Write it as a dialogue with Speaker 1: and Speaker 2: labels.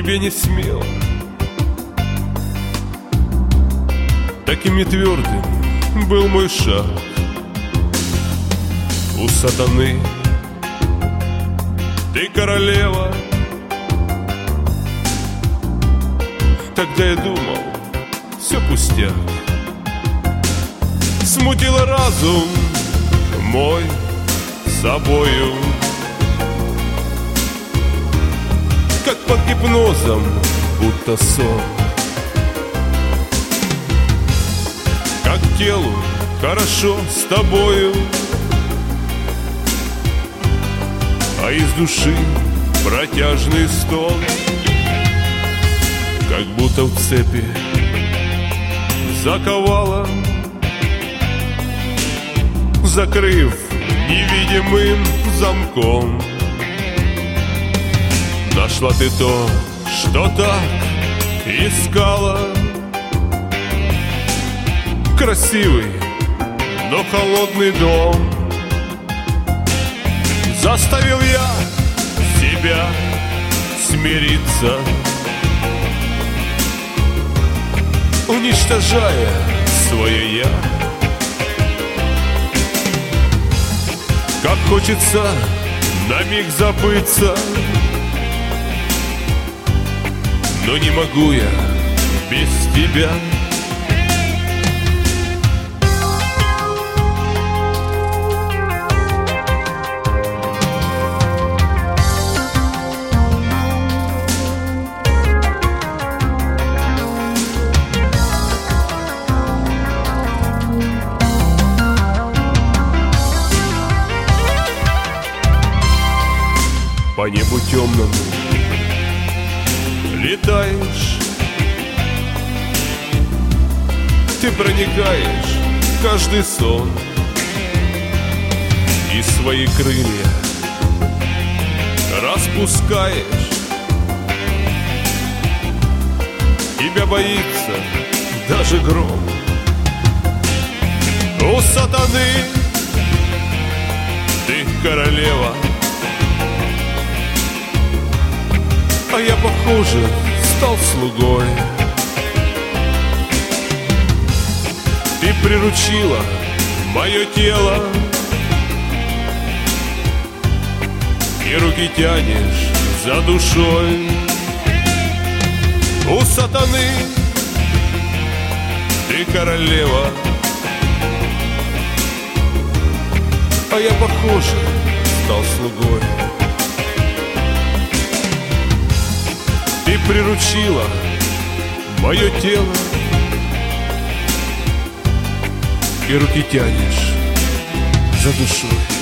Speaker 1: тебе не смело. Таким нетвердым был мой шаг. У сатаны ты королева. Тогда я думал, все пустяк. Смутила разум мой собою, как под гипнозом, будто сон. Как телу хорошо с тобою, а из души протяжный стон. Как будто в цепи заковала, закрыв невидимым замком. Нашла ты то, что так искала. Красивый, но холодный дом. Заставил я себя смириться, уничтожая свое «я». Как хочется на миг забыться, но не могу я без тебя. По небу темному летаешь, ты проникаешь в каждый сон, и свои крылья распускаешь. Тебя боится даже гром. У сатаны ты королева, а я, похоже, стал слугой. Ты приручила мое тело, и руки тянешь за душой. У сатаны ты королева, а я, похоже, стал слугой. Ты приручила мое тело, и руки тянешь за душой.